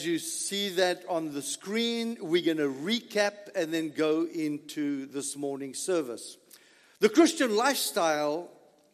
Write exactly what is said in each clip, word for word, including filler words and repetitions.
You see that on the screen. We're going to recap and then go into this morning's service. The Christian lifestyle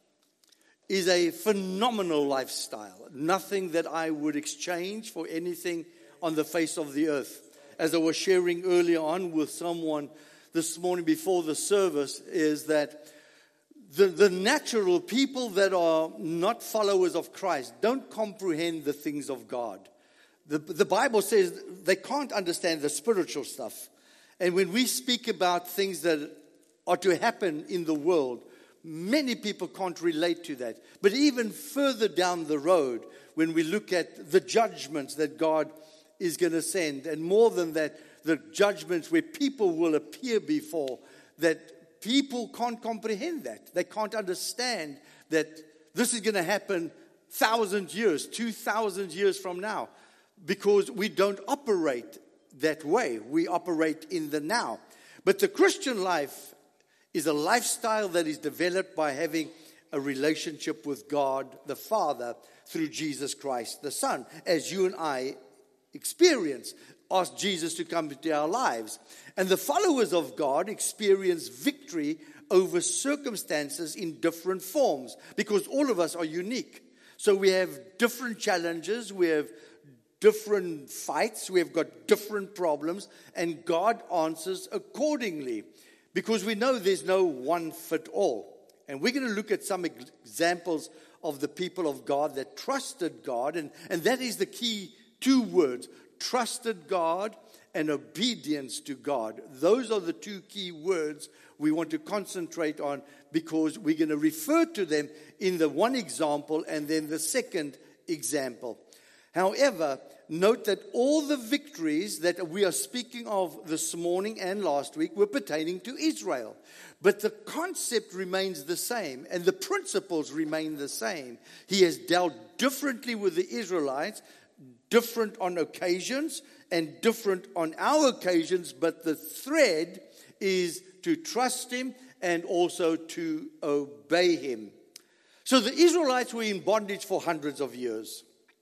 is a phenomenal lifestyle. Nothing that I would exchange for anything on the face of the earth. As I was sharing earlier on with someone this morning before the service, is that the, the natural people that are not followers of Christ don't comprehend the things of God. The, the Bible says they can't understand the spiritual stuff. And when we speak about things that are to happen in the world, many people can't relate to that. But even further down the road, when we look at the judgments that God is going to send, and more than that, the judgments where people will appear before, that people can't comprehend that. They can't understand that this is going to happen thousand years, two thousand years from now. Because we don't operate that way. We operate in the now. But the Christian life is a lifestyle that is developed by having a relationship with God the Father through Jesus Christ the Son, as you and I experience. Ask Jesus to come into our lives. And the followers of God experience victory over circumstances in different forms, because all of us are unique. So we have different challenges. We have different fights, we have got different problems, and God answers accordingly, because we know there's no one fit all. And we're going to look at some examples of the people of God that trusted God, and, and that is the key two words: trusted God and obedience to God. Those are the two key words we want to concentrate on, because we're going to refer to them in the one example and then the second example. However, note that all the victories that we are speaking of this morning and last week were pertaining to Israel. But the concept remains the same, and the principles remain the same. He has dealt differently with the Israelites, different on occasions and different on our occasions, but the thread is to trust Him and also to obey Him. So the Israelites were in bondage for hundreds of years.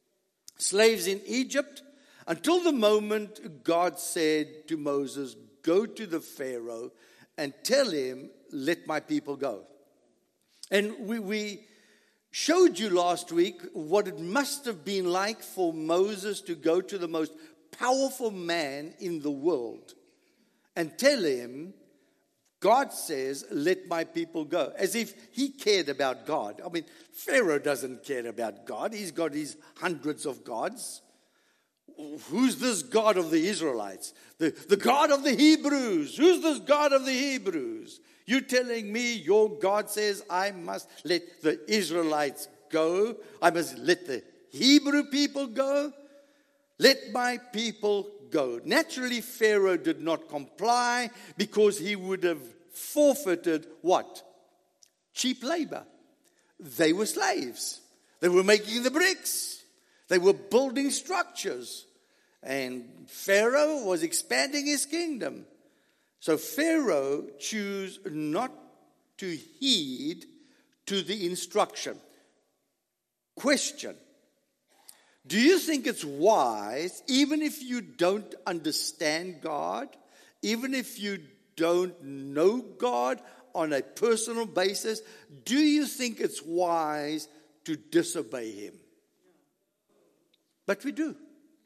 Slaves in Egypt, until the moment God said to Moses, go to the Pharaoh and tell him, let my people go. And we, we showed you last week what it must have been like for Moses to go to the most powerful man in the world and tell him, God says, let my people go. As if he cared about God. I mean, Pharaoh doesn't care about God. He's got his hundreds of gods. Who's this God of the Israelites? The, the God of the Hebrews. Who's this God of the Hebrews? You telling me your God says I must let the Israelites go? I must let the Hebrew people go? Let my people go. Naturally, Pharaoh did not comply, because he would have forfeited what? Cheap labor. They were slaves. They were making the bricks. They were building structures. And Pharaoh was expanding his kingdom. So Pharaoh chose not to heed to the instruction. Question. Do you think it's wise, even if you don't understand God, even if you don't know God on a personal basis, do you think it's wise to disobey Him? But we do.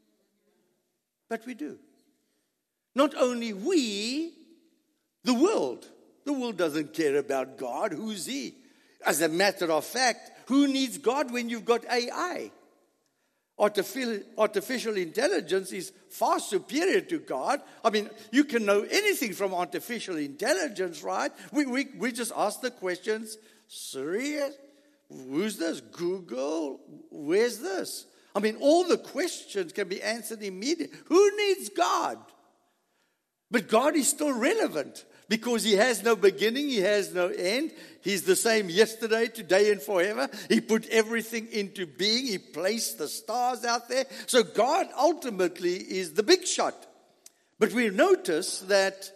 But we do. Not only we, the world. The world doesn't care about God. Who's He? As a matter of fact, who needs God when you've got A I? Artificial, artificial intelligence is far superior to God. I mean, you can know anything from artificial intelligence, right? We we we just ask the questions. Siri, who's this? Google, where's this? I mean, all the questions can be answered immediately. Who needs God? But God is still relevant, because He has no beginning, He has no end. He's the same yesterday, today, and forever. He put everything into being. He placed the stars out there. So God ultimately is the big shot. But we notice that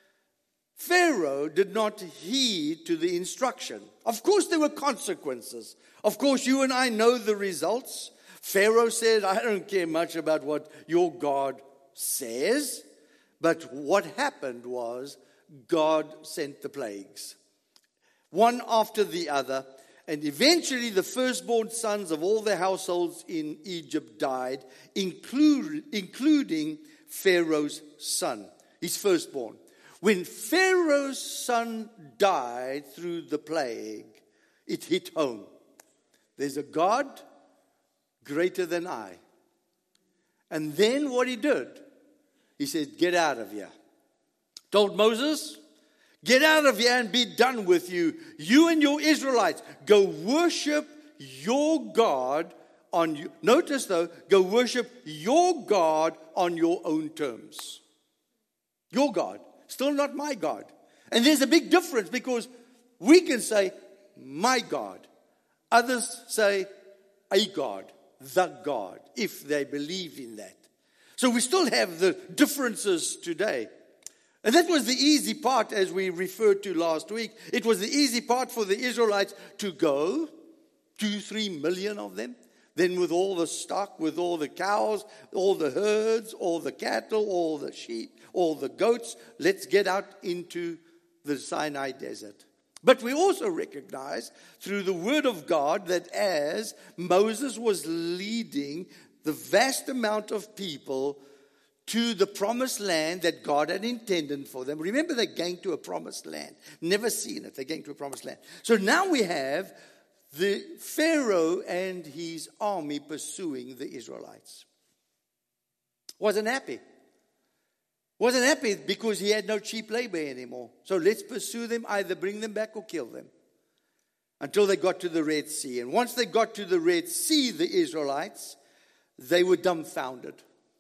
Pharaoh did not heed to the instruction. Of course, there were consequences. Of course, you and I know the results. Pharaoh said, I don't care much about what your God says. But what happened was God sent the plagues, one after the other. And eventually the firstborn sons of all the households in Egypt died, include, including Pharaoh's son, his firstborn. When Pharaoh's son died through the plague, it hit home. There's a God greater than I. And then what he did, he said, get out of here. Told Moses, get out of here and be done with you. You and your Israelites, go worship your God on you. Notice though, go worship your God on your own terms. Your God, still not my God. And there's a big difference because we can say, my God. Others say, a God, the God, if they believe in that. So we still have the differences today. And that was the easy part, as we referred to last week. It was the easy part for the Israelites to go, two, three million of them. Then with all the stock, with all the cows, all the herds, all the cattle, all the sheep, all the goats, let's get out into the Sinai desert. But we also recognize through the word of God that as Moses was leading the vast amount of people to the promised land that God had intended for them. Remember, they're going to a promised land. Never seen it. They're going to a promised land. So now we have the Pharaoh and his army pursuing the Israelites. Wasn't happy. Wasn't happy because he had no cheap labor anymore. So let's pursue them, either bring them back or kill them. Until they got to the Red Sea. And once they got to the Red Sea, the Israelites, they were dumbfounded.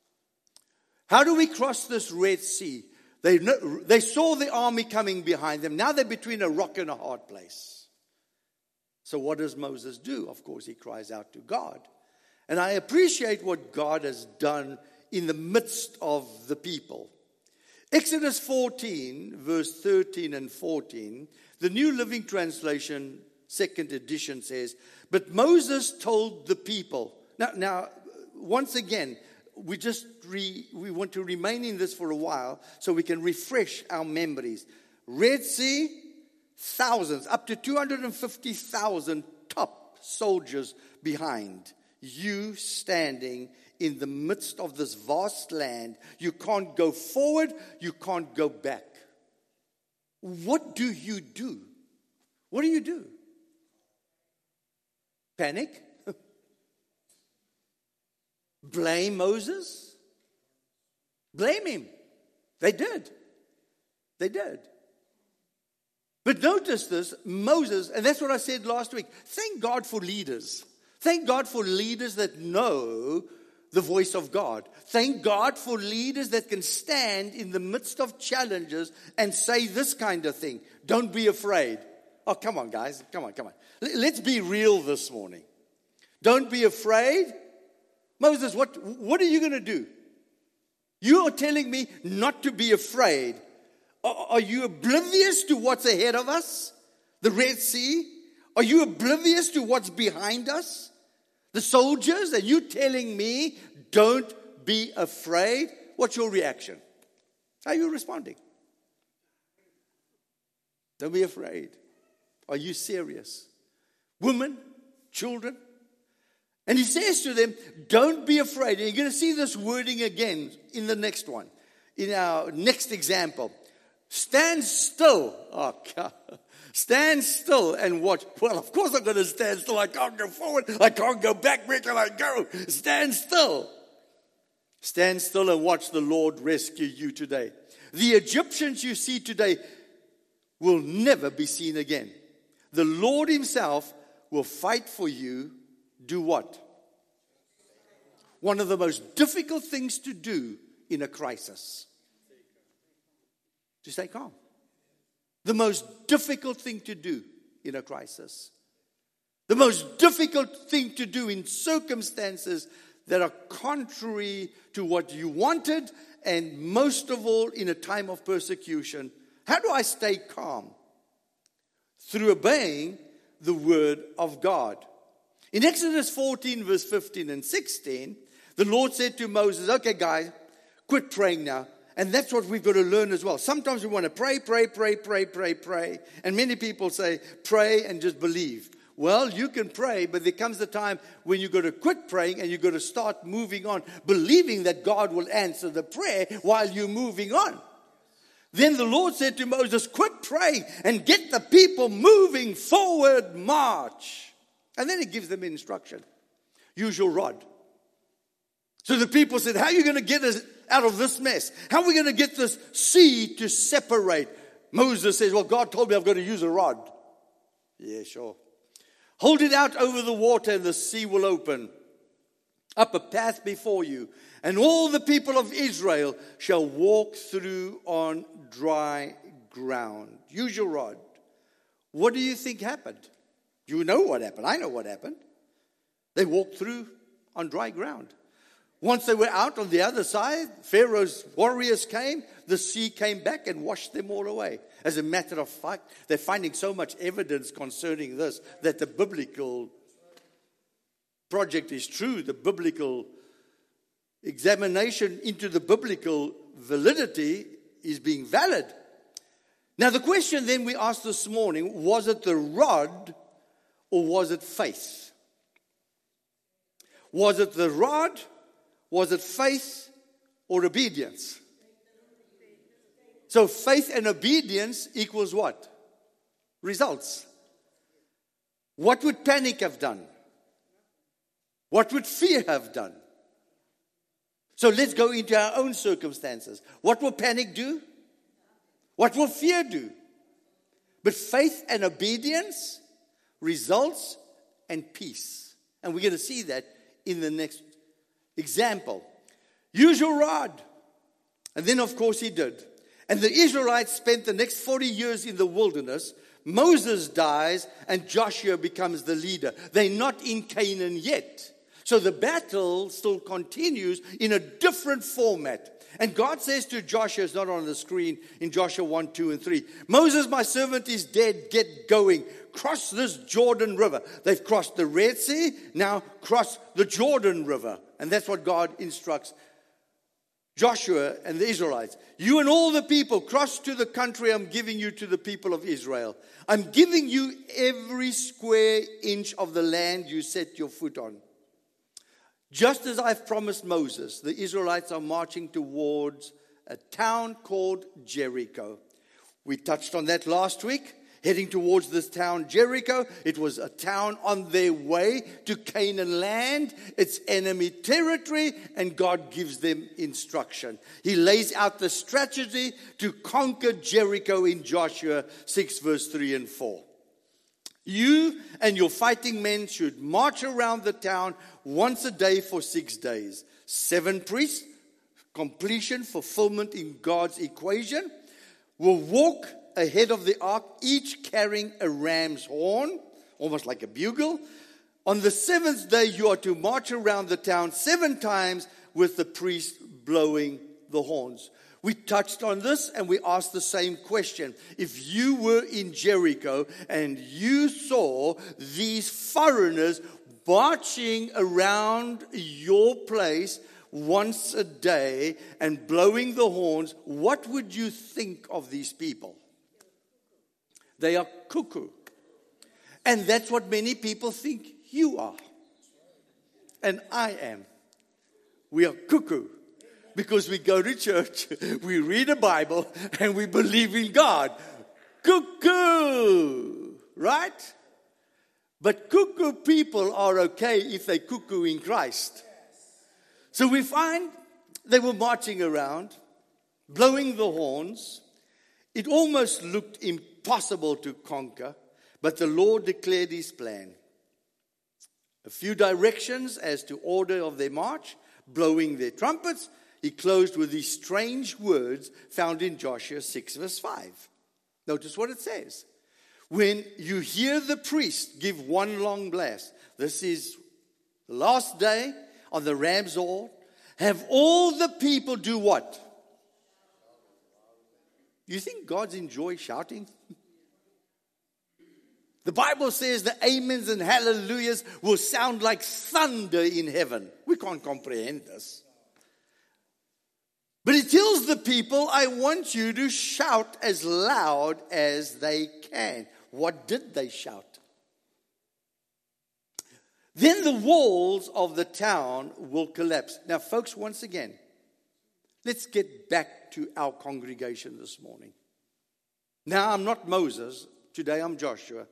How do we cross this Red Sea? They, they saw the army coming behind them. Now they're between a rock and a hard place. So what does Moses do? Of course, he cries out to God. And I appreciate what God has done in the midst of the people. Exodus fourteen, verse thirteen and fourteen, the New Living Translation, second edition says, but Moses told the people. Now, now once again, we just re, we want to remain in this for a while so we can refresh our memories. Red Sea, thousands, up to two hundred fifty thousand top soldiers behind. You standing in the midst of this vast land. You can't go forward, you can't go back. What do you do? What do you do? Panic? Blame Moses? Blame him. They did. They did. But notice this, Moses, and that's what I said last week. Thank God for leaders. Thank God for leaders that know the voice of God. Thank God for leaders that can stand in the midst of challenges and say this kind of thing. Don't be afraid. Oh, come on, guys. Come on, come on. Let's be real this morning. Don't be afraid. Moses, what, what are you going to do? You are telling me not to be afraid. Are, are you oblivious to what's ahead of us? The Red Sea? Are you oblivious to what's behind us? The soldiers, and you telling me, don't be afraid. What's your reaction? How are you responding? Don't be afraid. Are you serious? Women, children. And he says to them, don't be afraid. And you're going to see this wording again in the next one, in our next example. Stand still. Oh, God. Stand still and watch. Well, of course I'm going to stand still. I can't go forward. I can't go back. Where can I go? Stand still. Stand still and watch the Lord rescue you today. The Egyptians you see today will never be seen again. The Lord himself will fight for you. Do what? One of the most difficult things to do in a crisis. To stay calm. The most difficult thing to do in a crisis. The most difficult thing to do in circumstances that are contrary to what you wanted, and most of all in a time of persecution. How do I stay calm? Through obeying the word of God. In Exodus fourteen, verse fifteen and sixteen, the Lord said to Moses, okay, guys, quit praying now. And that's what we've got to learn as well. Sometimes we want to pray, pray, pray, pray, pray, pray. And many people say, pray and just believe. Well, you can pray, but there comes a time when you've got to quit praying and you've got to start moving on, believing that God will answer the prayer while you're moving on. Then the Lord said to Moses, quit praying and get the people moving forward, march. And then he gives them instruction. Use your rod. So the people said, how are you going to get us out of this mess? How are we going to get this sea to separate? Moses says, well, God told me I've got to use a rod. Yeah, sure. Hold it out over the water and the sea will open up a path before you. And all the people of Israel shall walk through on dry ground. Use your rod. What do you think happened? You know what happened. I know what happened. They walked through on dry ground. Once they were out on the other side, Pharaoh's warriors came, the sea came back and washed them all away. As a matter of fact, they're finding so much evidence concerning this that the biblical project is true. The biblical examination into the biblical validity is being valid. Now the question then we asked this morning, was it the rod or was it faith? Was it the rod? Was it faith or obedience? So faith and obedience equals what? Results. What would panic have done? What would fear have done? So let's go into our own circumstances. What will panic do? What will fear do? But faith and obedience, results and peace. And we're going to see that in the next example. Use your rod. And then of course he did. And the Israelites spent the next forty years in the wilderness. Moses dies and Joshua becomes the leader. They're not in Canaan yet. So the battle still continues in a different format. And God says to Joshua, it's not on the screen, in Joshua one, two, and three, Moses, my servant, is dead. Get going. Cross this Jordan River. They've crossed the Red Sea. Now cross the Jordan River. And that's what God instructs Joshua and the Israelites. You and all the people cross to the country I'm giving you to the people of Israel. I'm giving you every square inch of the land you set your foot on. Just as I've promised Moses, the Israelites are marching towards a town called Jericho. We touched on that last week. Heading towards this town, Jericho. It was a town on their way to Canaan land. It's enemy territory, and God gives them instruction. He lays out the strategy to conquer Jericho in Joshua six, verse three and four. You and your fighting men should march around the town once a day for six days. Seven priests, completion, fulfillment in God's equation, will walk ahead of the ark, each carrying a ram's horn, almost like a bugle. On the seventh day, you are to march around the town seven times with the priest blowing the horns. We touched on this and we asked the same question. If you were in Jericho and you saw these foreigners marching around your place once a day and blowing the horns, what would you think of these people? They are cuckoo. And that's what many people think you are. And I am. We are cuckoo. Because we go to church, we read the Bible, and we believe in God. Cuckoo! Right? But cuckoo people are okay if they cuckoo in Christ. So we find they were marching around, blowing the horns. It almost looked impossible to conquer, but the Lord declared his plan. A few directions as to order of their march, blowing their trumpets. He closed with these strange words found in Joshua six, verse five. Notice what it says. When you hear the priest give one long blast, this is the last day on the ram's horn, have all the people do what? You think God's enjoy shouting? The Bible says the amens and hallelujahs will sound like thunder in heaven. We can't comprehend this. But he tells the people, I want you to shout as loud as they can. What did they shout? Then the walls of the town will collapse. Now, folks, once again, let's get back to our congregation this morning. Now, I'm not Moses. Today, I'm Joshua.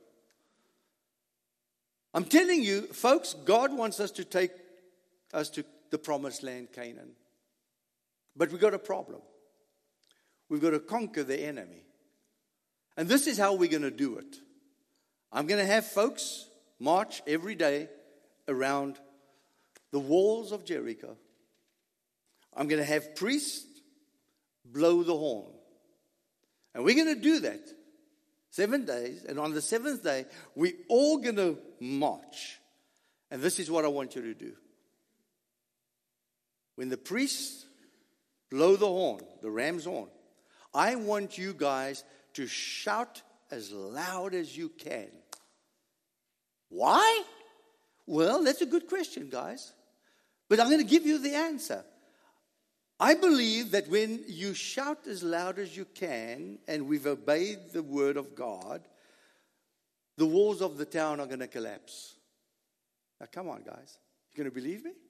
I'm telling you, folks, God wants us to take us to the promised land, Canaan. But we've got a problem. We've got to conquer the enemy. And this is how we're going to do it. I'm going to have folks march every day around the walls of Jericho. I'm going to have priests blow the horn. And we're going to do that seven days. And on the seventh day, we're all going to march. And this is what I want you to do. When the priests blow the horn, the ram's horn, I want you guys to shout as loud as you can. Why? Well, that's a good question, guys. But I'm going to give you the answer. I believe that when you shout as loud as you can, and we've obeyed the word of God, the walls of the town are going to collapse. Now, come on, guys. You going to believe me?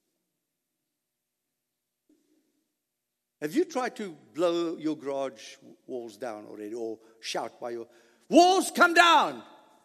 Have you tried to blow your garage walls down already, or shout by your walls, come down?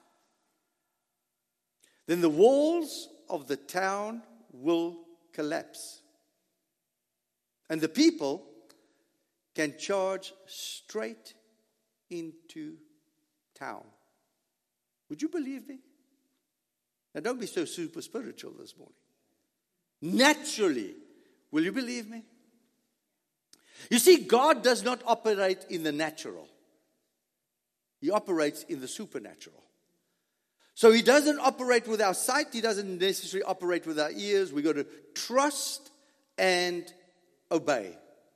Then the walls of the town will collapse. And the people can charge straight into town. Would you believe me? Now, don't be so super spiritual this morning. Naturally, will you believe me? You see, God does not operate in the natural. He operates in the supernatural. So he doesn't operate with our sight. He doesn't necessarily operate with our ears. We've got to trust and obey.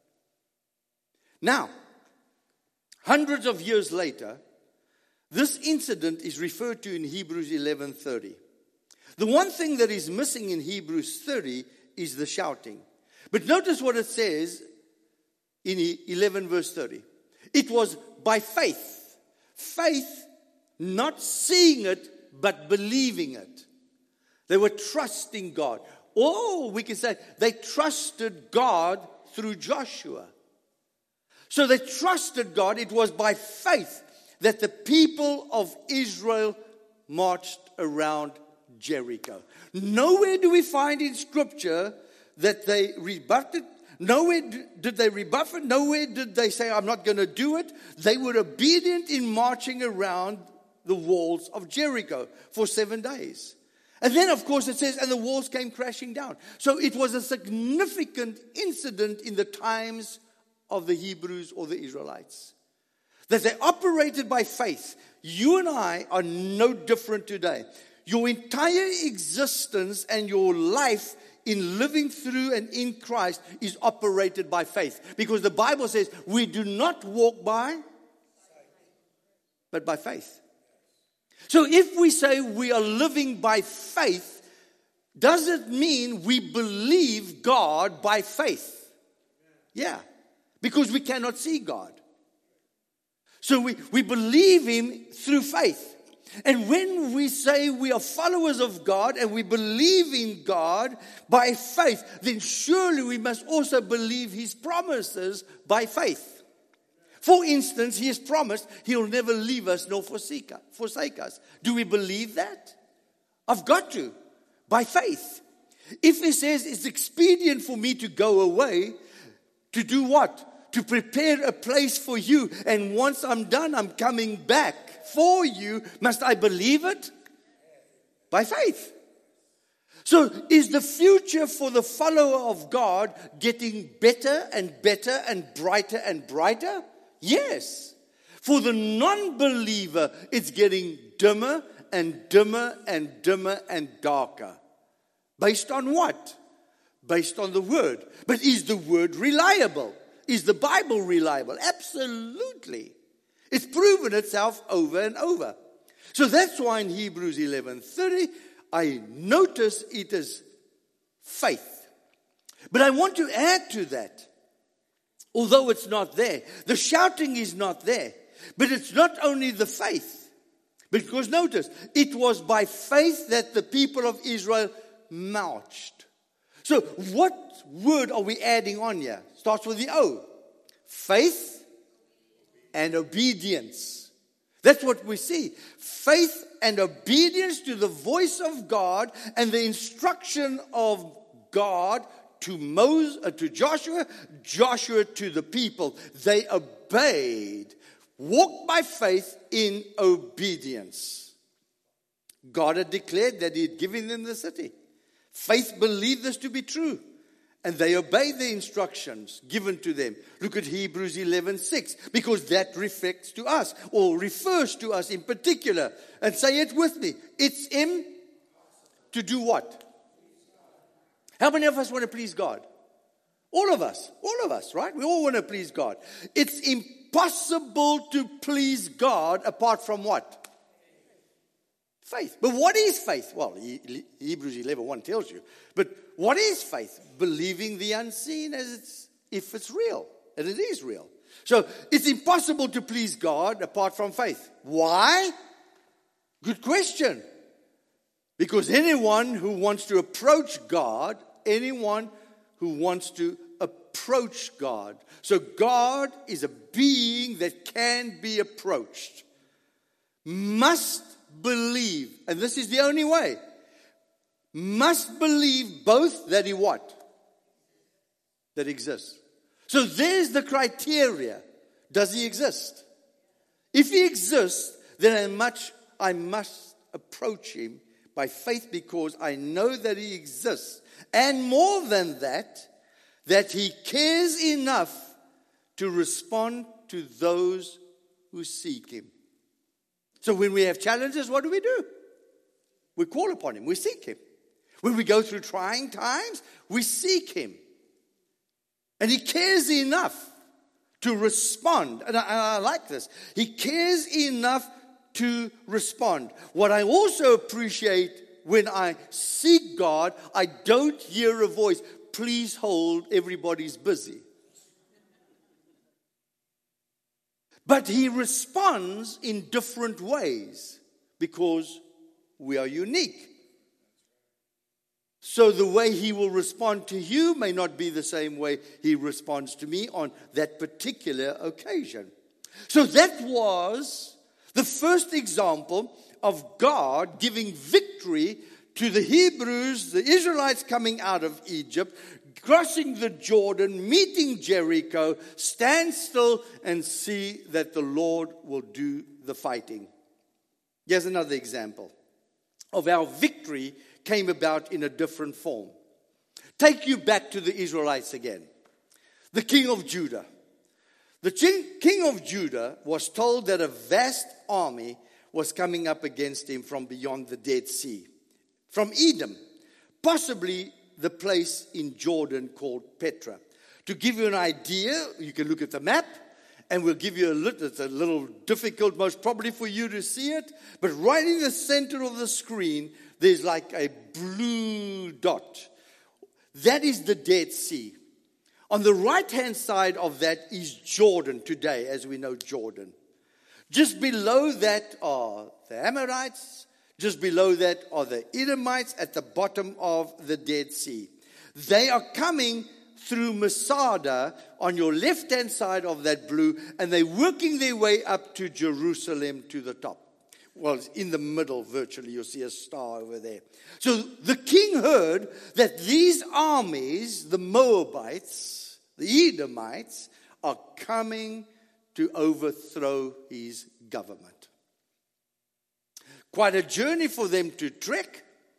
Now, hundreds of years later, this incident is referred to in Hebrews eleven thirty. The one thing that is missing in Hebrews thirty is the shouting. But notice what it says in eleven verse thirty. It was by faith. Faith, not seeing it, but believing it. They were trusting God. Oh, we can say they trusted God through Joshua. So they trusted God. It was by faith that the people of Israel marched around Jericho. Nowhere do we find in Scripture that they rebutted. Nowhere did they rebuff it. Nowhere did they say, I'm not going to do it. They were obedient in marching around the walls of Jericho for seven days. And then, of course, it says, and the walls came crashing down. So it was a significant incident in the times of the Hebrews or the Israelites. That they operated by faith. You and I are no different today. Your entire existence and your life in living through and in Christ is operated by faith. Because the Bible says we do not walk by, but by faith. So if we say we are living by faith, does it mean we believe God by faith? Yeah, because we cannot see God. So we, we believe Him through faith. And when we say we are followers of God and we believe in God by faith, then surely we must also believe His promises by faith. For instance, He has promised He'll never leave us nor forsake us. Do we believe that? I've got to, by faith. If He says it's expedient for me to go away, to do what? To prepare a place for you. And once I'm done, I'm coming back for you. Must I believe it? By faith. So is the future for the follower of God getting better and better and brighter and brighter? Yes. For the non-believer, it's getting dimmer and dimmer and dimmer and darker. Based on what? Based on the Word. But is the Word reliable? Is the Bible reliable? Absolutely. It's proven itself over and over. So that's why in Hebrews eleven thirty, I notice it is faith. But I want to add to that, although it's not there, the shouting is not there, but it's not only the faith. Because notice, it was by faith that the people of Israel marched. So what word are we adding on here? Starts with the O. Faith and obedience. That's what we see. Faith and obedience to the voice of God and the instruction of God to Moses, uh, to Joshua, Joshua to the people. They obeyed. Walked by faith in obedience. God had declared that He had given them the city. Faith believed this to be true. And they obeyed the instructions given to them. Look at Hebrews eleven six, because that reflects to us, or refers to us in particular. And say it with me. It's Him to do what? How many of us want to please God? All of us. All of us, right? We all want to please God. It's impossible to please God apart from what? Faith. But what is faith? Well, Hebrews eleven one tells you. But what is faith? Believing the unseen as it's, if it's real. And it is real. So it's impossible to please God apart from faith. Why? Good question. Because anyone who wants to approach God, anyone who wants to approach God. So God is a being that can be approached. Must believe, and this is the only way, must believe both that He what? That exists. So there's the criteria. Does He exist? If He exists, then I must, I must approach Him by faith because I know that He exists. And more than that, that He cares enough to respond to those who seek Him. So when we have challenges, what do we do? We call upon Him. We seek Him. When we go through trying times, we seek Him. And He cares enough to respond. And I, and I like this. He cares enough to respond. What I also appreciate when I seek God, I don't hear a voice, please hold, everybody's busy. But He responds in different ways because we are unique. So the way He will respond to you may not be the same way He responds to me on that particular occasion. So that was the first example of God giving victory to the Hebrews, the Israelites coming out of Egypt, crossing the Jordan, meeting Jericho, stand still and see that the Lord will do the fighting. Here's another example of how victory came about in a different form. Take you back to the Israelites again. The king of Judah. The king of Judah was told that a vast army was coming up against him from beyond the Dead Sea, from Edom, possibly the place in Jordan called Petra. To give you an idea, you can look at the map, and we'll give you a little, it's a little difficult most probably for you to see it, but right in the center of the screen, there's like a blue dot. That is the Dead Sea. On the right-hand side of that is Jordan today, as we know Jordan. Just below that are the Amorites. Just below that are the Edomites at the bottom of the Dead Sea. They are coming through Masada on your left-hand side of that blue, and they're working their way up to Jerusalem to the top. Well, it's in the middle virtually. You'll see a star over there. So the king heard that these armies, the Moabites, the Edomites, are coming to overthrow his government. Quite a journey for them to trek.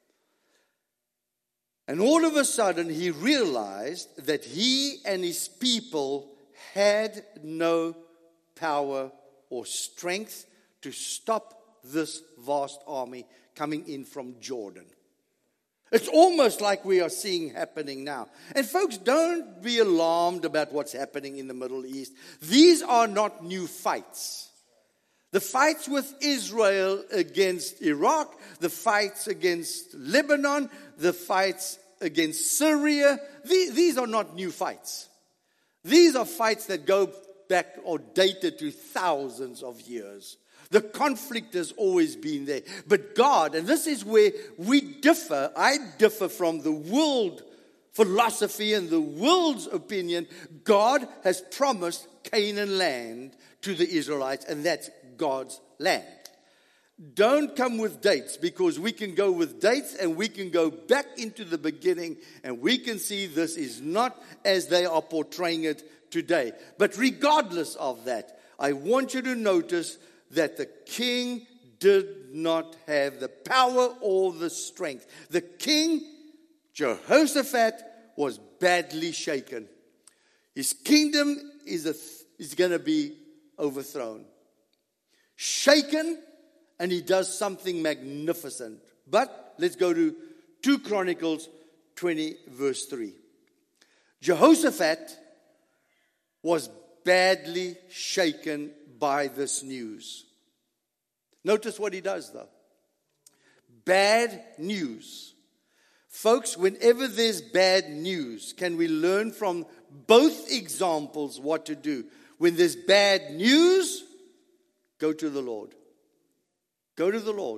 And all of a sudden he realized that he and his people had no power or strength to stop this vast army coming in from Jordan. It's almost like we are seeing happening now. And folks, don't be alarmed about what's happening in the Middle East. These are not new fights. The fights with Israel against Iraq, the fights against Lebanon, the fights against Syria, these are not new fights. These are fights that go back or dated to thousands of years. The conflict has always been there. But God, and this is where we differ, I differ from the world philosophy and the world's opinion. God has promised Canaan land to the Israelites, and that's God's land. Don't come with dates, because we can go with dates and we can go back into the beginning and we can see this is not as they are portraying it today. But regardless of that, I want you to notice that the king did not have the power or the strength. The king, Jehoshaphat, was badly shaken. His kingdom is, a, is going to be overthrown. Shaken, and he does something magnificent. But let's go to Second Chronicles twenty, verse three. Jehoshaphat was badly shaken by this news. Notice what he does, though. Bad news. Folks, whenever there's bad news, can we learn from both examples what to do? When there's bad news, go to the Lord. Go to the Lord.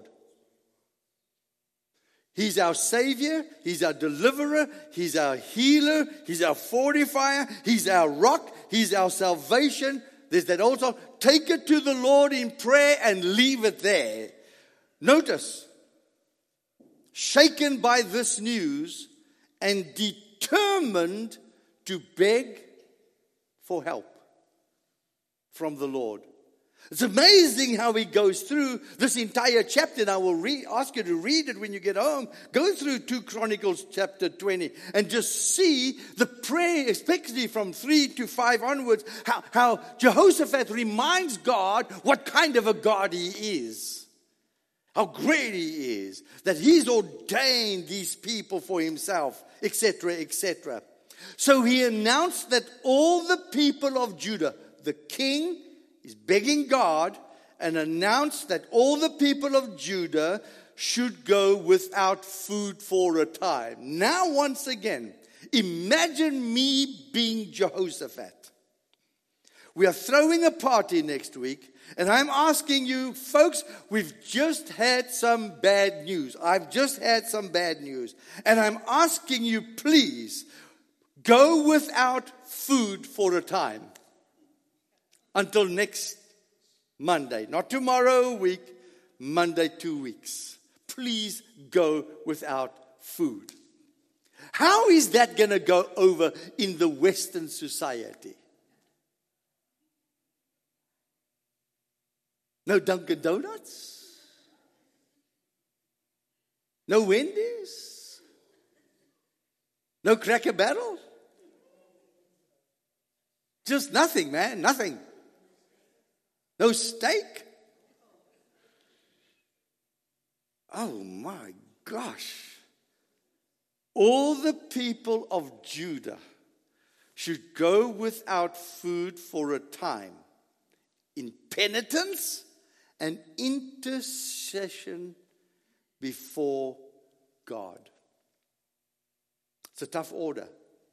He's our Savior. He's our deliverer. He's our healer. He's our fortifier. He's our rock. He's our salvation. There's that old song. Take it to the Lord in prayer and leave it there. Notice, shaken by this news and determined to beg for help from the Lord. It's amazing how he goes through this entire chapter, and I will re- ask you to read it when you get home. Go through Second Chronicles chapter twenty and just see the prayer, especially from three to five onwards, how, how Jehoshaphat reminds God what kind of a God he is. How great he is, that he's ordained these people for himself, et cetera, et cetera. So he announced that all the people of Judah, the king, is begging God, and announced that all the people of Judah should go without food for a time. Now, once again, imagine me being Jehoshaphat. We are throwing a party next week, and I'm asking you, folks, we've just had some bad news. I've just had some bad news. And I'm asking you, please, go without food for a time. Until next Monday. Not tomorrow a week, Monday two weeks. Please go without food. How is that going to go over in the Western society? No Dunkin' Donuts? No Wendy's? No Cracker Barrel? Just nothing, man, nothing. No steak? Oh my gosh. All the people of Judah should go without food for a time in penitence and intercession before God. It's a tough order.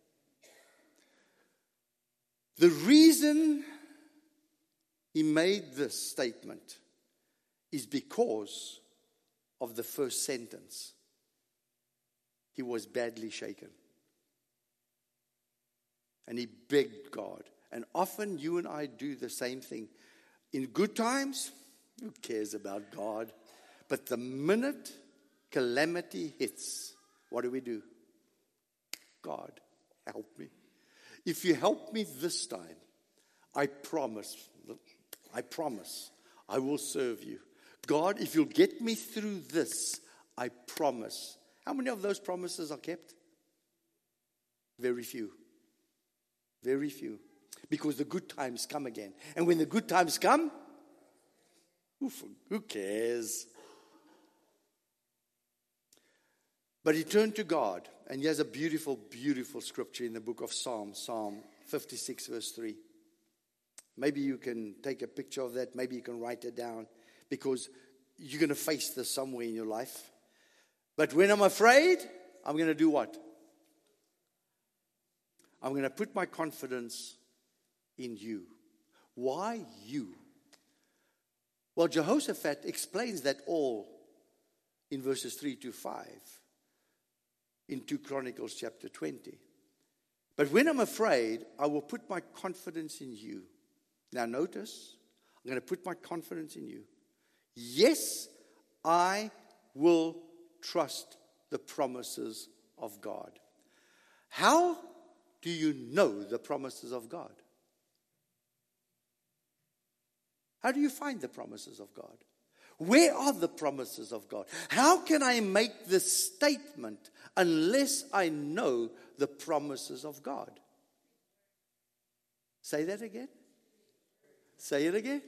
The reason he made this statement is because of the first sentence. He was badly shaken. And he begged God. And often you and I do the same thing. In good times, who cares about God? But the minute calamity hits, what do we do? God, help me. If you help me this time, I promise, I promise, I will serve you. God, if you'll get me through this, I promise. How many of those promises are kept? Very few. Very few. Because the good times come again. And when the good times come, who, who cares? But he turned to God. And he has a beautiful, beautiful scripture in the book of Psalms. Psalm fifty-six verse three. Maybe you can take a picture of that. Maybe you can write it down, because you're going to face this somewhere in your life. But when I'm afraid, I'm going to do what? I'm going to put my confidence in you. Why you? Well, Jehoshaphat explains that all in verses three to five in Second Chronicles chapter twenty. But when I'm afraid, I will put my confidence in you. Now notice, I'm going to put my confidence in you. Yes, I will trust the promises of God. How do you know the promises of God? How do you find the promises of God? Where are the promises of God? How can I make this statement unless I know the promises of God? Say that again. Say it again.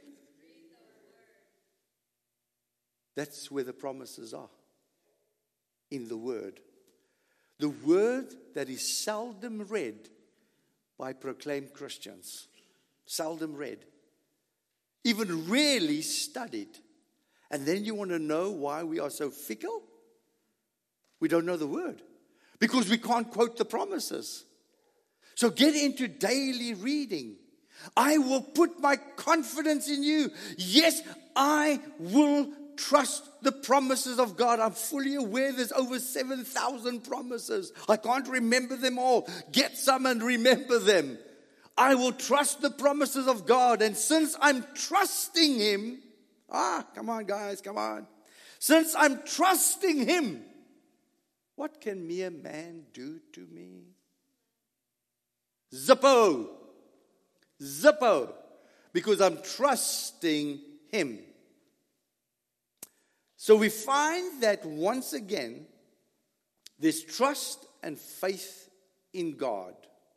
That's where the promises are. In the Word. The Word that is seldom read by proclaimed Christians. Seldom read. Even rarely studied. And then you want to know why we are so fickle? We don't know the Word. Because we can't quote the promises. So get into daily reading. I will put my confidence in you. Yes, I will trust the promises of God. I'm fully aware there's over seven thousand promises. I can't remember them all. Get some and remember them. I will trust the promises of God. And since I'm trusting Him, ah, come on guys, come on. Since I'm trusting Him, what can mere man do to me? Zippo. Zippo. Because I'm trusting Him. So we find that once again, there's trust and faith in God.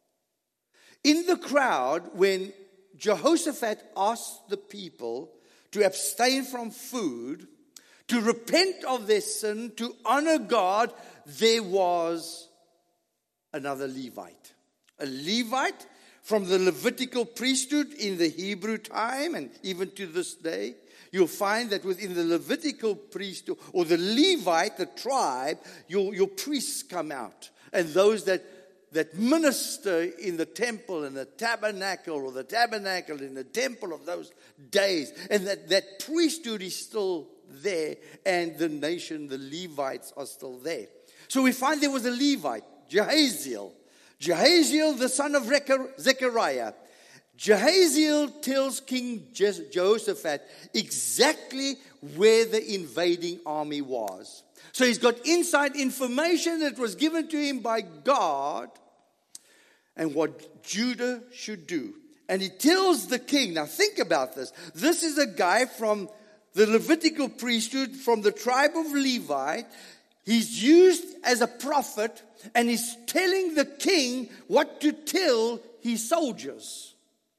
In the crowd, when Jehoshaphat asked the people to abstain from food, to repent of their sin, to honor God, there was another Levite. A Levite from the Levitical priesthood in the Hebrew time, and even to this day, you'll find that within the Levitical priesthood, or the Levite, the tribe, your, your priests come out. And those that, that minister in the temple and the tabernacle, or the tabernacle in the temple of those days. And that, that priesthood is still there, and the nation, the Levites, are still there. So we find there was a Levite, Jehaziel. Jehaziel, the son of Zechariah. Jehaziel tells King Jehoshaphat exactly where the invading army was. So he's got inside information that was given to him by God and what Judah should do. And he tells the king, now think about this. This is a guy from the Levitical priesthood, from the tribe of Levi. He's used as a prophet, and he's telling the king what to tell his soldiers.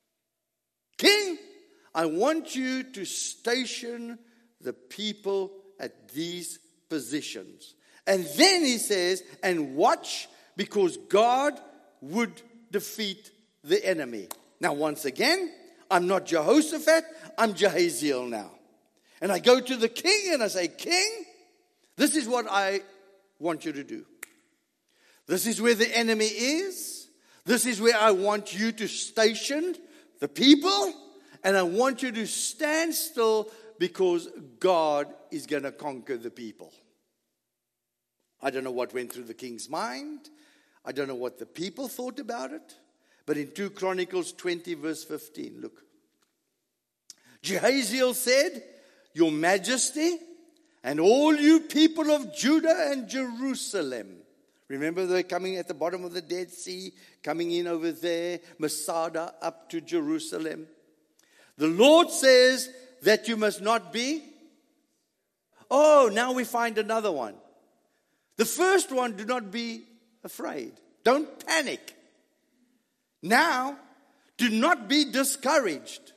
King, I want you to station the people at these positions. And then he says, and watch, because God would defeat the enemy. Now, once again, I'm not Jehoshaphat, I'm Jehaziel now. And I go to the king and I say, King, this is what I want you to do. This is where the enemy is. This is where I want you to station the people. And I want you to stand still, because God is going to conquer the people. I don't know what went through the king's mind. I don't know what the people thought about it. But in Second Chronicles twenty verse fifteen, look. Jehaziel said, Your Majesty, and all you people of Judah and Jerusalem. Remember, they're coming at the bottom of the Dead Sea, coming in over there, Masada up to Jerusalem. The Lord says that you must not be. Oh, now we find another one. The first one, do not be afraid. Don't panic. Now, do not be discouraged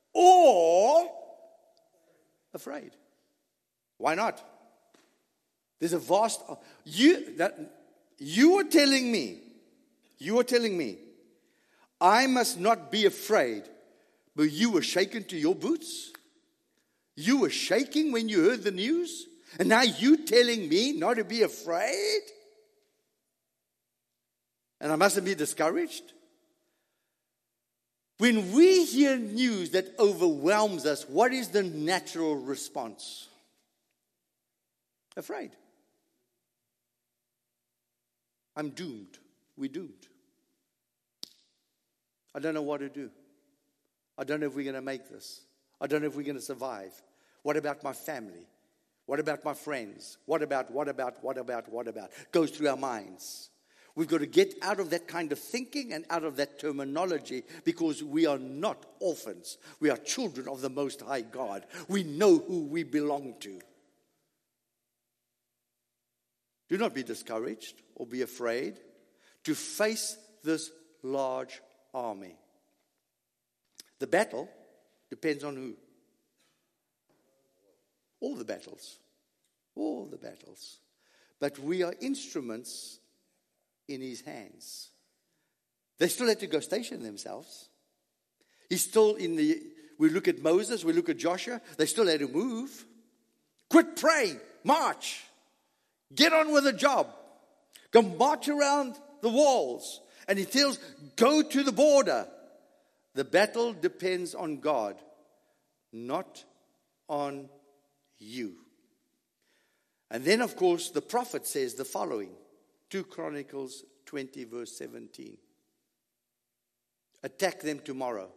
or afraid. Why not? There's a vast. You that you are telling me. You are telling me. I must not be afraid But you were shaken to your boots? You were shaking when you heard the news? And now you telling me not to be afraid? And I mustn't be discouraged? When we hear news that overwhelms us, what is the natural response? Afraid. I'm doomed. We're doomed. I don't know what to do. I don't know if we're going to make this. I don't know if we're going to survive. What about my family? What about my friends? What about, what about, what about, what about? Goes through our minds. We've got to get out of that kind of thinking and out of that terminology, because we are not orphans. We are children of the Most High God. We know who we belong to. Do not be discouraged or be afraid to face this large army. The battle depends on who? All the battles. All the battles. But we are instruments in his hands. They still had to go station themselves. He's still in the, we look at Moses, we look at Joshua, they still had to move. Quit praying, march. Get on with the job. Go march around the walls. And he tells, go to the border. The battle depends on God, not on you. And then, of course, the prophet says the following. Second Chronicles twenty, verse seventeen. Attack them tomorrow.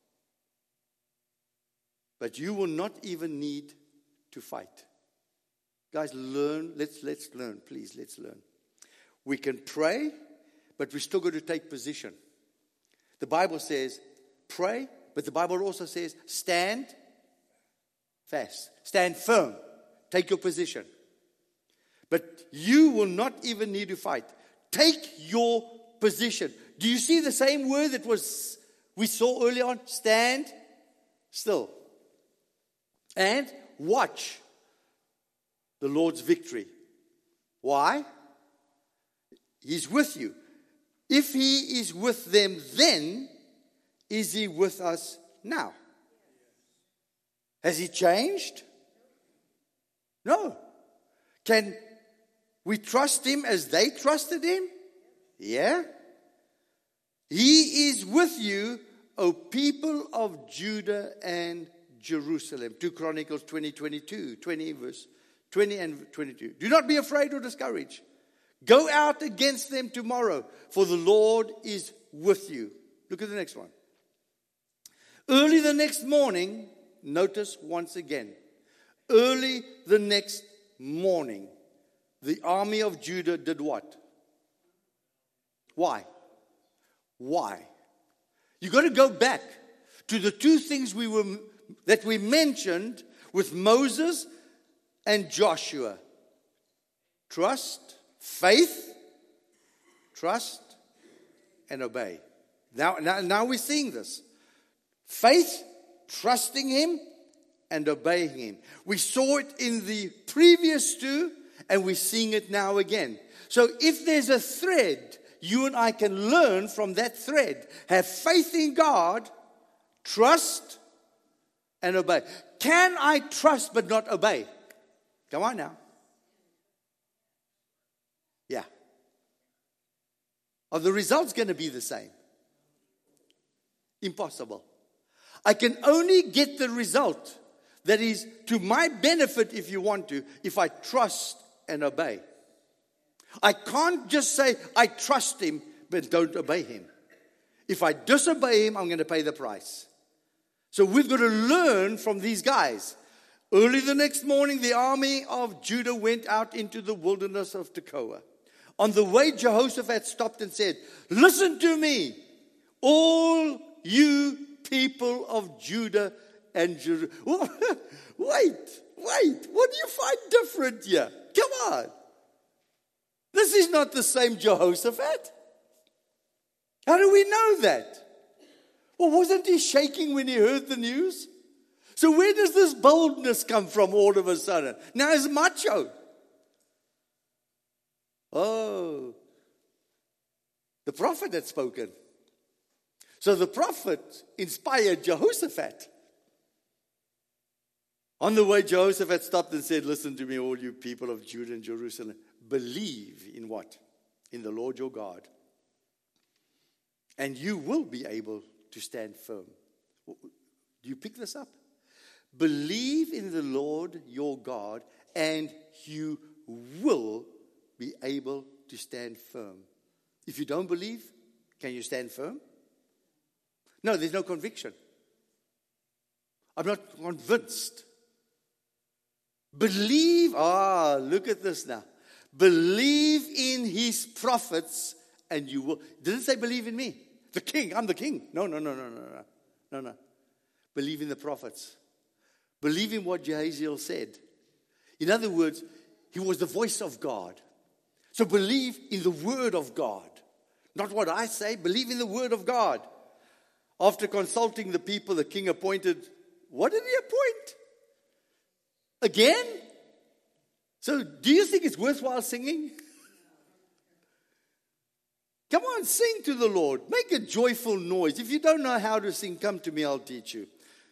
But you will not even need to fight. Guys, learn. Let's, let's learn. Please, let's learn. We can pray, but we still got to take position. The Bible says, pray, but the Bible also says, stand fast. Stand firm. Take your position. But you will not even need to fight. Take your position. Do you see the same word that was we saw earlier on? Stand still. And watch the Lord's victory. Why? He's with you. If he is with them then, is he with us now? Has he changed? No. Can we trust him as they trusted him? Yeah. He is with you, O people of Judah and Jerusalem. Second Chronicles twenty, twenty-two, twenty verse twenty and twenty-two. Do not be afraid or discouraged. Go out against them tomorrow, for the Lord is with you. Look at the next one. Early the next morning, notice once again. Early the next morning, the army of Judah did what? Why? Why? You got to go back to the two things we were that we mentioned with Moses and Joshua. Trust, faith, trust, and obey. Now, now, now we're seeing this. Faith, trusting him, and obeying him. We saw it in the previous two, and we're seeing it now again. So if there's a thread, you and I can learn from that thread. Have faith in God, trust, and obey. Can I trust but not obey? Come on now. Yeah. Are the results going to be the same? Impossible. I can only get the result that is to my benefit, if you want to, if I trust and obey. I can't just say, I trust him, but don't obey him. If I disobey him, I'm going to pay the price. So we've got to learn from these guys. Early the next morning, the army of Judah went out into the wilderness of Tekoa. On the way, Jehoshaphat stopped and said, listen to me, all you people of Judah and Jerusalem. Wait, wait, what do you find different here? Come on. This is not the same Jehoshaphat. How do we know that? Well, wasn't he shaking when he heard the news? So where does this boldness come from all of a sudden? Now he's macho. Oh, the prophet had spoken. So the prophet inspired Jehoshaphat. On the way, Jehoshaphat stopped and said, listen to me, all you people of Judah and Jerusalem. Believe in what? In the Lord your God. And you will be able to stand firm. Do you pick this up? Believe in the Lord your God, and you will be able to stand firm. If you don't believe, can you stand firm? No, there's no conviction. I'm not convinced. Believe, ah, look at this now. Believe in his prophets and you will. It didn't say believe in me. The king, I'm the king. No, no, no, no, no, no. No, no. Believe in the prophets. Believe in what Jahaziel said. In other words, he was the voice of God. So believe in the word of God. Not what I say, believe in the word of God. After consulting the people, the king appointed, what did he appoint? Again? So do you think it's worthwhile singing? Come on, sing to the Lord. Make a joyful noise. If you don't know how to sing, come to me, I'll teach you.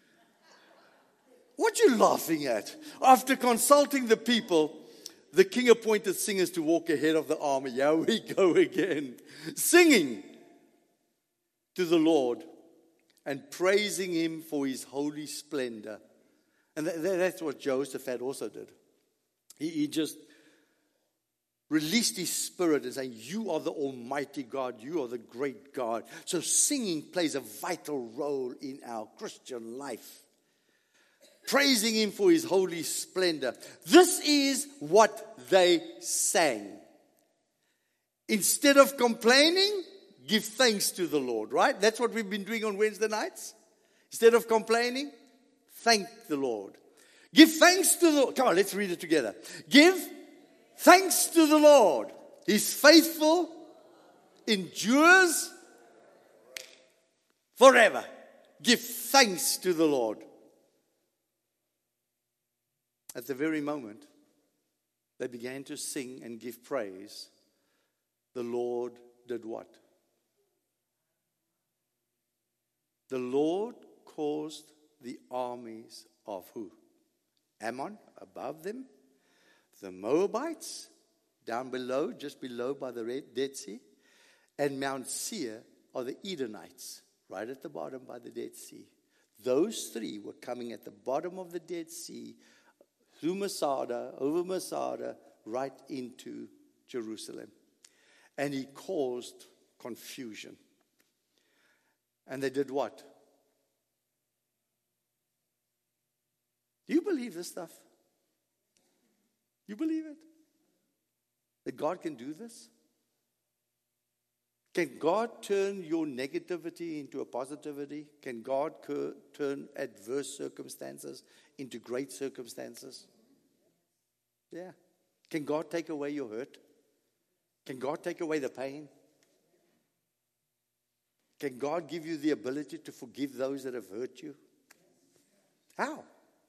What are you laughing at? After consulting the people, the king appointed singers to walk ahead of the army. Here we go again. Singing to the Lord and praising him for his holy splendor. And th- that's what Jehoshaphat also did. He, he just released his spirit and saying, you are the almighty God. You are the great God. So singing plays a vital role in our Christian life. Praising him for his holy splendor. This is what they sang. Instead of complaining, give thanks to the Lord, right? That's what we've been doing on Wednesday nights. Instead of complaining, thank the Lord. Give thanks to the Lord. Come on, let's read it together. Give thanks to the Lord. He's faithful, endures forever. Give thanks to the Lord. At the very moment they began to sing and give praise, the Lord did what? The Lord caused the armies of who? Ammon above them, the Moabites down below, just below by the Red, Dead Sea, and Mount Seir are the Edomites, right at the bottom by the Dead Sea. Those three were coming at the bottom of the Dead Sea, through Masada, over Masada, right into Jerusalem. And he caused confusion. And they did what? Do you believe this stuff? You believe it? That God can do this? Can God turn your negativity into a positivity? Can God cur- turn adverse circumstances into great circumstances? Yeah. Can God take away your hurt? Can God take away the pain? Can God give you the ability to forgive those that have hurt you? How?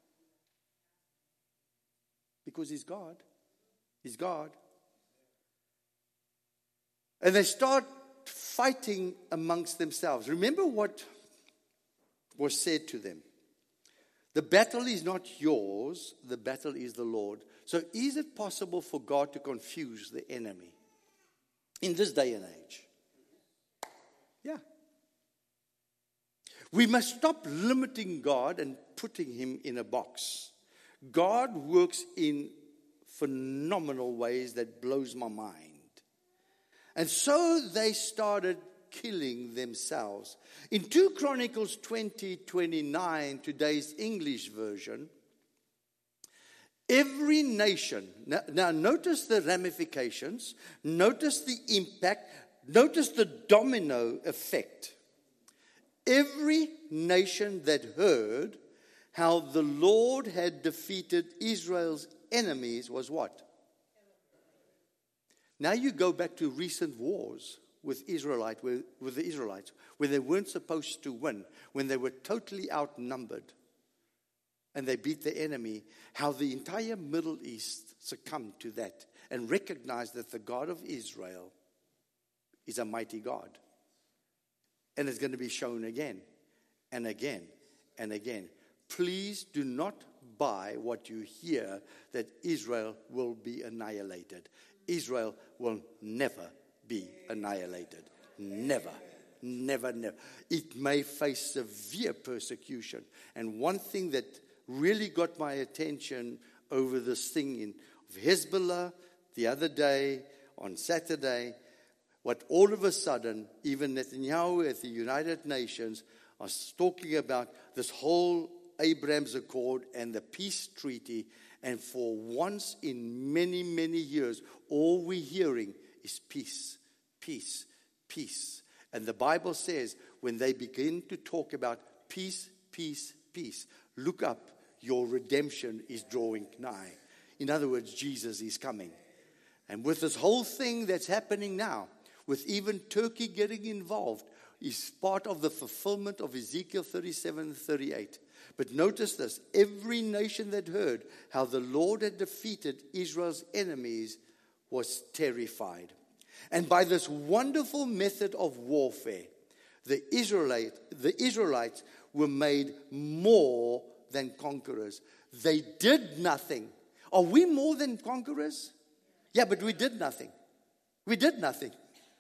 Because He's God. He's God. And they start fighting amongst themselves. Remember what was said to them. The battle is not yours, the battle is the Lord. So is it possible for God to confuse the enemy in this day and age? Yeah. We must stop limiting God and putting Him in a box. God works in phenomenal ways that blows my mind. And so they started killing themselves. In two Chronicles twenty twenty-nine, today's English version, every nation, now, now notice the ramifications, notice the impact, notice the domino effect. Every nation that heard how the Lord had defeated Israel's enemies was what? Now you go back to recent wars with Israelite, with, with the Israelites, where they weren't supposed to win, when they were totally outnumbered, and they beat the enemy, how the entire Middle East succumbed to that and recognized that the God of Israel is a mighty God. And it's going to be shown again and again and again. Please do not buy what you hear that Israel will be annihilated. Israel will never be annihilated. Never. Never, never. It may face severe persecution. And one thing that really got my attention over this thing in Hezbollah the other day, on Saturday, what all of a sudden, even Netanyahu at the United Nations are talking about this whole Abraham's Accord and the peace treaty. And for once in many, many years, all we're hearing is peace, peace, peace. And the Bible says when they begin to talk about peace, peace, peace, look up, your redemption is drawing nigh. In other words, Jesus is coming. And with this whole thing that's happening now, with even Turkey getting involved, is part of the fulfillment of Ezekiel thirty-seven and thirty-eight. But notice this, every nation that heard how the Lord had defeated Israel's enemies was terrified. And by this wonderful method of warfare, the Israelite, the Israelites were made more than conquerors. They did nothing. Are we more than conquerors? Yeah, but we did nothing. We did nothing.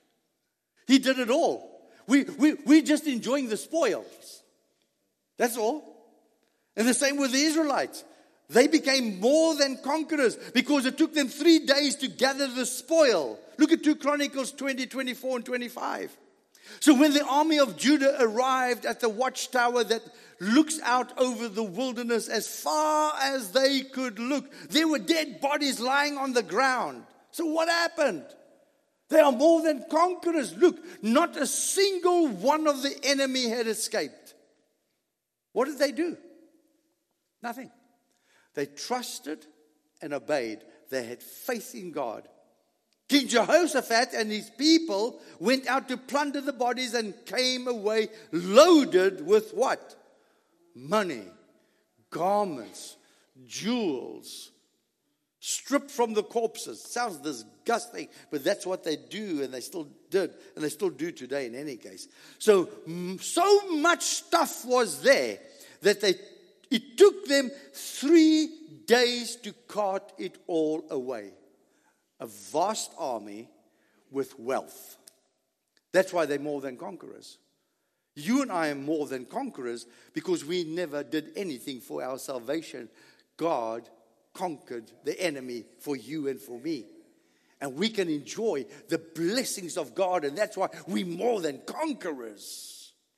He did it all. We, we, we're just enjoying the spoils. That's all. And the same with the Israelites. They became more than conquerors because it took them three days to gather the spoil. Look at two Chronicles twenty, twenty-four, and twenty-five. So when the army of Judah arrived at the watchtower that looks out over the wilderness as far as they could look, there were dead bodies lying on the ground. So what happened? They are more than conquerors. Look, not a single one of the enemy had escaped. What did they do? Nothing. They trusted and obeyed. They had faith in God. King Jehoshaphat and his people went out to plunder the bodies and came away loaded with what? Money, garments, jewels, stripped from the corpses. Sounds disgusting, but that's what they do, and they still did, and they still do today in any case. So, so much stuff was there that they it took them three days to cart it all away. A vast army with wealth. That's why they're more than conquerors. You and I are more than conquerors because we never did anything for our salvation. God conquered the enemy for you and for me. And we can enjoy the blessings of God, and that's why we're more than conquerors.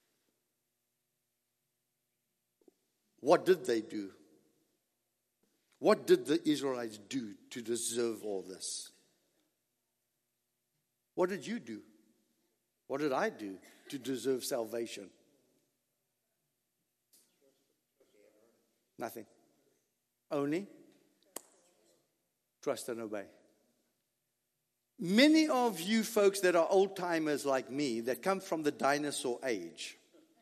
What did they do? What did the Israelites do to deserve all this? What did you do? What did I do to deserve salvation? Nothing. Only trust and obey. Many of you folks that are old timers like me, that come from the dinosaur age,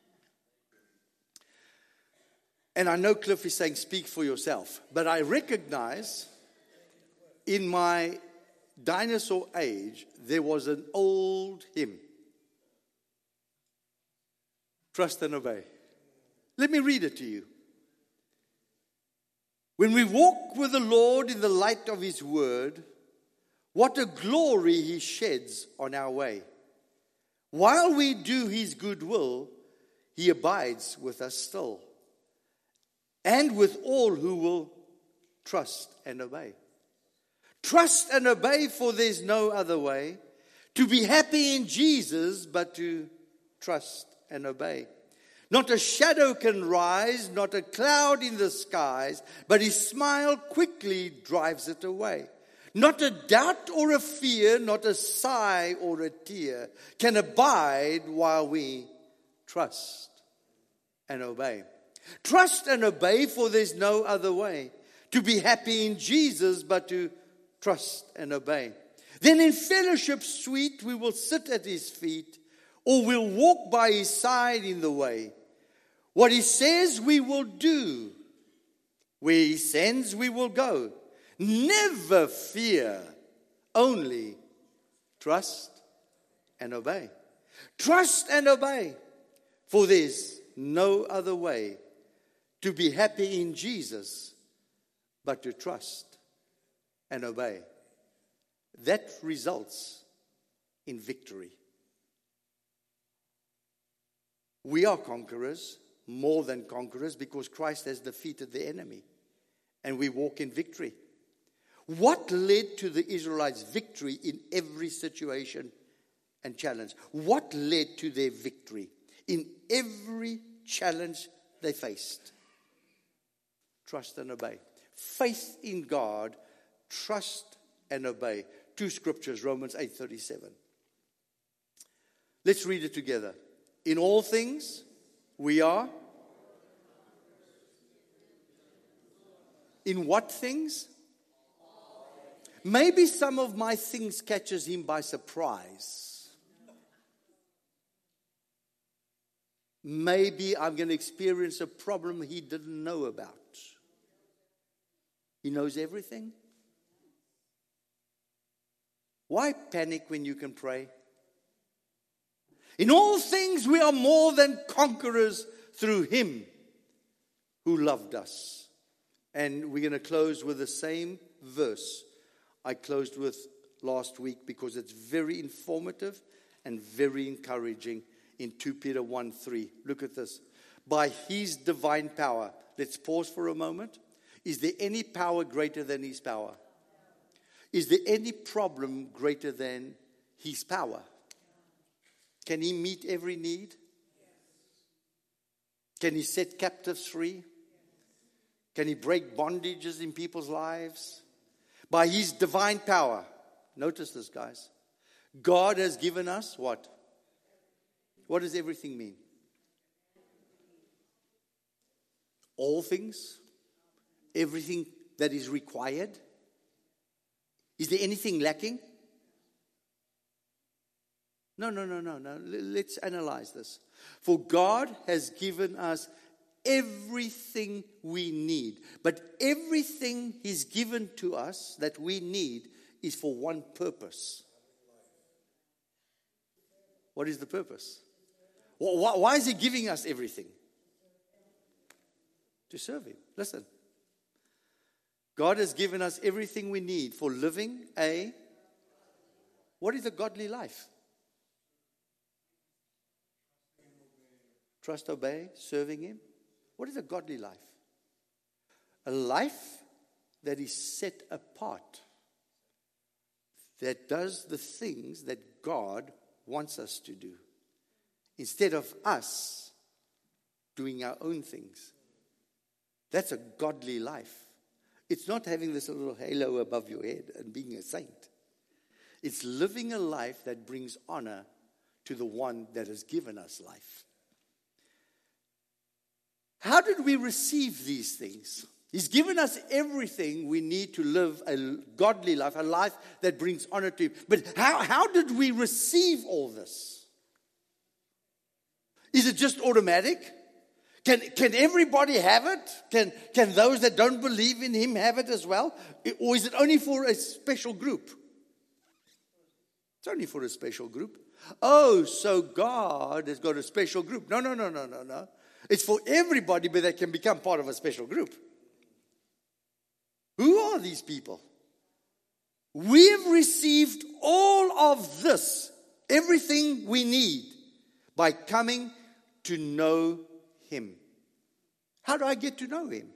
and I know Cliff is saying, speak for yourself. But I recognize in my dinosaur age, there was an old hymn. Trust and obey. Let me read it to you. When we walk with the Lord in the light of His word, what a glory He sheds on our way. While we do His good will, He abides with us still. And with all who will trust and obey. Trust and obey, for there's no other way to be happy in Jesus but to trust and obey. Not a shadow can rise, not a cloud in the skies, but His smile quickly drives it away. Not a doubt or a fear, not a sigh or a tear can abide while we trust and obey. Trust and obey, for there's no other way to be happy in Jesus but to trust and obey. Then in fellowship sweet we will sit at His feet, or we'll walk by His side in the way. What He says we will do. Where He sends we will go. Never fear, only trust and obey. Trust and obey. For there's no other way to be happy in Jesus but to trust and obey. That results in victory. We are conquerors, more than conquerors, because Christ has defeated the enemy, and we walk in victory. What led to the Israelites' victory in every situation and challenge? What led to their victory in every challenge they faced? Trust and obey. Faith in God, trust and obey. Two scriptures, Romans eight thirty-seven. Let's read it together. In all things, we are. In what things? Maybe some of my things catches him by surprise. Maybe I'm going to experience a problem he didn't know about. He knows everything. Why panic when you can pray? In all things we are more than conquerors through him who loved us. And we're going to close with the same verse I closed with last week, because it's very informative and very encouraging in two Peter one three. Look at this. By his divine power. Let's pause for a moment. Is there any power greater than his power? Is there any problem greater than his power? Can he meet every need? Can he set captives free? Can he break bondages in people's lives? By his divine power. Notice this, guys. God has given us what? What does everything mean? All things? Everything that is required? Is there anything lacking? No, no, no, no, no. Let's analyze this. For God has given us everything we need. But everything he's given to us that we need is for one purpose. What is the purpose? Why is he giving us everything? To serve him. Listen. God has given us everything we need for living a... What is a godly life? Trust, obey, serving him. What is a godly life? A life that is set apart. That does the things that God wants us to do. Instead of us doing our own things. That's a godly life. It's not having this little halo above your head and being a saint. It's living a life that brings honor to the one that has given us life. How did we receive these things? He's given us everything we need to live a godly life, a life that brings honor to him. But how, how did we receive all this? Is it just automatic? Can, can everybody have it? Can, can those that don't believe in him have it as well? Or is it only for a special group? It's only for a special group. Oh, so God has got a special group. No, no, no, no, no, no. It's for everybody, but they can become part of a special group. Who are these people? We have received all of this, everything we need, by coming to know him. How do I get to know him?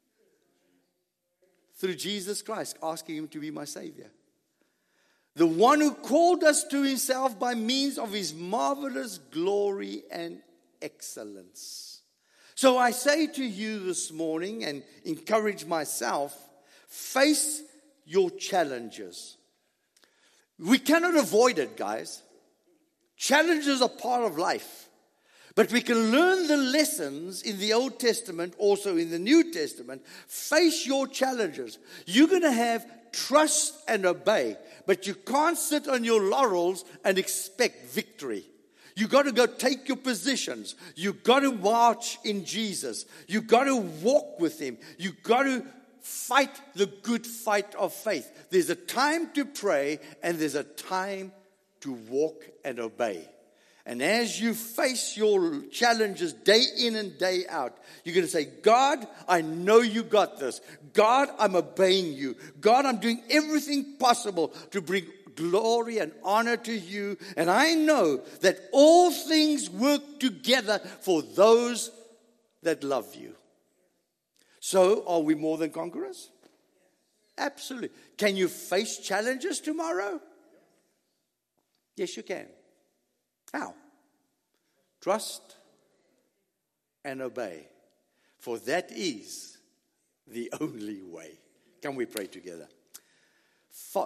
Through Jesus Christ, asking him to be my Savior. The one who called us to himself by means of his marvelous glory and excellence. So I say to you this morning, and encourage myself, face your challenges. We cannot avoid it, guys. Challenges are part of life. But we can learn the lessons in the Old Testament, also in the New Testament. Face your challenges. You're going to have trust and obey. But you can't sit on your laurels and expect victory. You got to go take your positions. You got to march in Jesus. You got to walk with him. You got to fight the good fight of faith. There's a time to pray and there's a time to walk and obey. And as you face your challenges day in and day out, you're going to say, God, I know you got this. God, I'm obeying you. God, I'm doing everything possible to bring glory and honor to you. And I know that all things work together for those that love you. So, are we more than conquerors? Absolutely. Can you face challenges tomorrow? Yes, you can. How? Trust and obey. For that is the only way. Can we pray together?